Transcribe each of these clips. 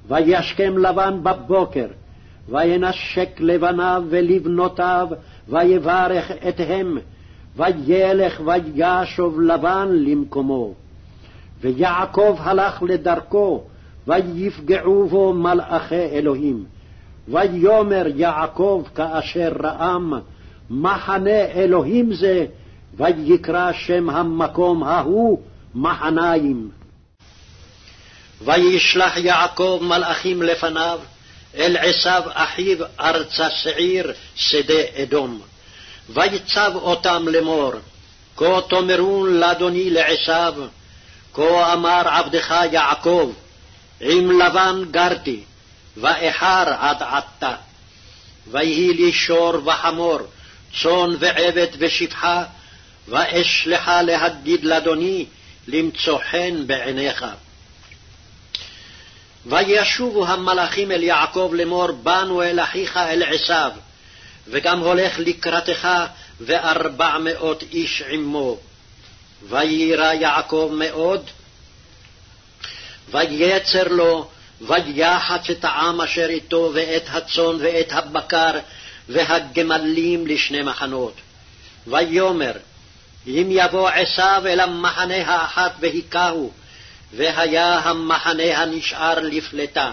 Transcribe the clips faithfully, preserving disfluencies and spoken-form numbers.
וישכם לבן בבוקר, וינשק לבניו ולבנותיו, ויברך אתהם, וילך וישוב לבן למקומו. ויעקב הלך לדרכו, ויפגעו בו מלאכי אלוהים. ויאמר יעקב כאשר ראם, מחנה אלוהים זה, ויקרא שם המקום ההוא מחניים. וישלח יעקב מלאכים לפניו, אל עשיו אחיו ארצה שעיר שדה אדום. ויצב אותם לאמור, כה תאמרון לאדוני לעשיו, כה אמר עבדך יעקב, עם לבן גרתי, ואחר עד עתה. ויהי לי שור וחמור, צאן ועבד ושפחה, ואשלחה להגיד לאדוני, למצוא חן בעיניך. וישובו המלאכים אל יעקב לאמור, באנו אל אחיך אל עשיו, וגם הולך לקראתך וארבע מאות איש עמו. ויירא יעקב מאוד, ויצר לו, ויחץ את העם אשר איתו, ואת הצאן ואת הבקר והגמלים לשני מחנות. ויאמר, אם יבוא עשיו אל המחנה האחת והיכהו, והיה המחנה הנשאר לפלטה.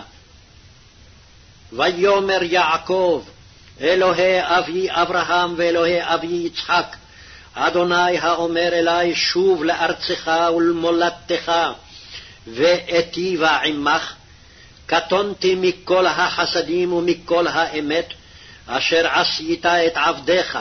ויאמר יעקב, אלוהי אבי אברהם ואלוהי אבי יצחק, אדוני האומר אלי, שוב לארצך ולמולדתך, ואיטיבה עמך, קטונתי מכל החסדים ומכל האמת, אשר עשית את עבדך.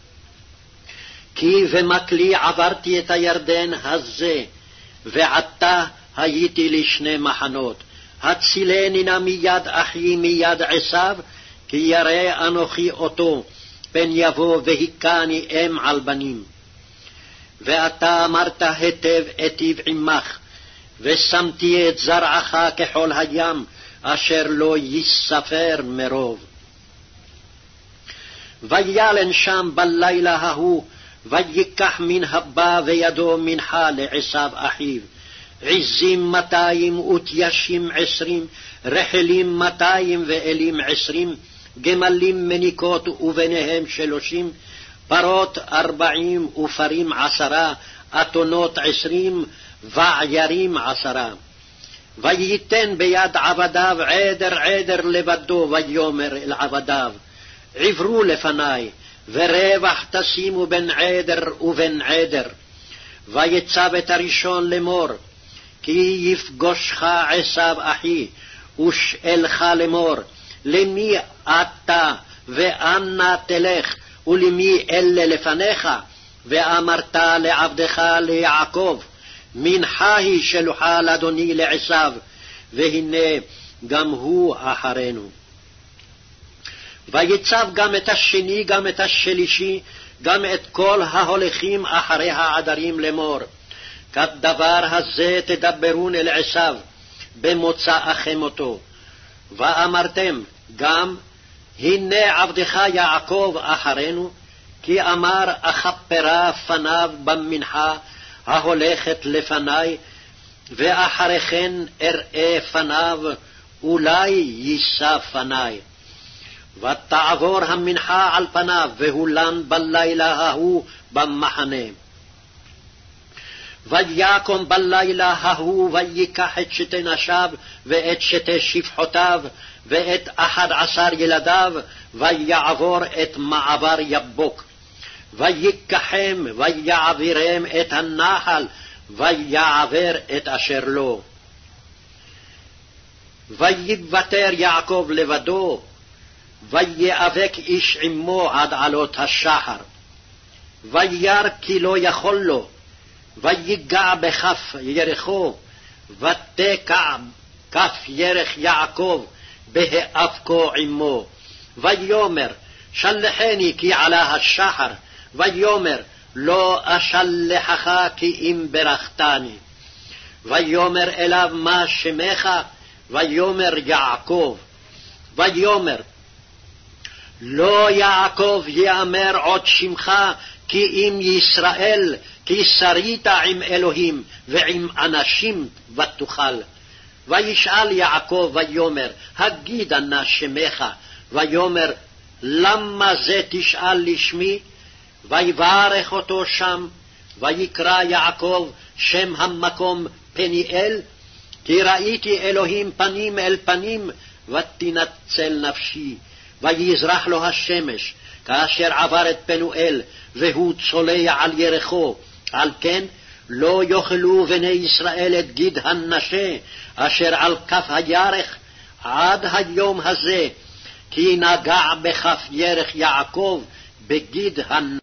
כי במקלי עברתי את הירדן הזה, ועתה הייתי לשני מחנות. הצילני נא מיד אחי מיד עשיו, כי ירא אנוכי אותו, פן יבוא והיכני אם על בנים. ואתה אמרת היטב איטיב עמך, ושמתי את זרעך כחול הים, אשר לא יספר מרוב. וילן שם בלילה ההוא, ויקח מן הבא וידו מנחה לעשיו אחיו, עזים מאתיים ותיישים עשרים, רחלים מאתיים ואלים עשרים, גמלים מניקות וביניהם שלושים, פרות ארבעים ופרים עשרה, אתונות עשרים, ועיירים עשרה. וייתן ביד עבדיו עדר עדר לבדו, ויאמר אל עבדיו, עברו לפני, ורווח תשימו בין עדר ובין עדר. ויצב את הראשון לאמור, כי יפגושך עשיו אחי, ושאלך לאמור, למי אתה ואנה תלך, ולמי אלה לפניך? ואמרת לעבדך ליעקב, מנחה היא שלוחה לאדוני לעשיו, והנה גם הוא אחרינו. ויצב גם את השני גם את השלישי, גם את כל ההולכים אחרי העדרים לאמור, כדבר הזה תדברון אל עשיו במוצאכם אותו. ואמרתם גם, הנה עבדך יעקב אחרינו, כי אמר אכפרה פניו במנחה ההולכת לפני, ואחריכן אראה פניו, אולי יישא פני. ותעבור המנחה על פניו, והולן בלילה ההוא במחנה. ויקום בלילה ההוא, ויקח את שתי נשיו, ואת שתי שפחותיו, ואת אחד עשר ילדיו, ויעבור את מעבר יבוק. ויקחם, ויעבירם את הנחל, ויעבר את אשר לו. ויוותר יעקב לבדו, ויאבק איש עמו עד עלות השחר. וירא כי לא יכול לו, ויגע בכף ירחו, ותקע כף ירך יעקב בהאבקו עמו. ויאמר, שלחני כי עלה השחר, ויאמר, לא אשלחך כי אם ברכתני. ויאמר אליו, מה שמך? ויאמר, יעקב. ויאמר, לא יעקב יאמר עוד שמך, כי אם ישראל, כי שרית עם אלוהים ועם אנשים ותוכל. וישאל יעקב ויאמר, הגידה נא שמך, ויאמר, למה זה תשאל לשמי? ויברך אותו שם, ויקרא יעקב שם המקום פניאל, כי ראיתי אלוהים פנים אל פנים, ותנצל נפשי. ויזרח לו השמש, כאשר עבר את פנואל, והוא צולע על ירחו. על כן לא יאכלו בני ישראל את גיד הנשה, אשר על כף הירך עד היום הזה, כי נגע בכף ירך יעקב בגיד הנשה.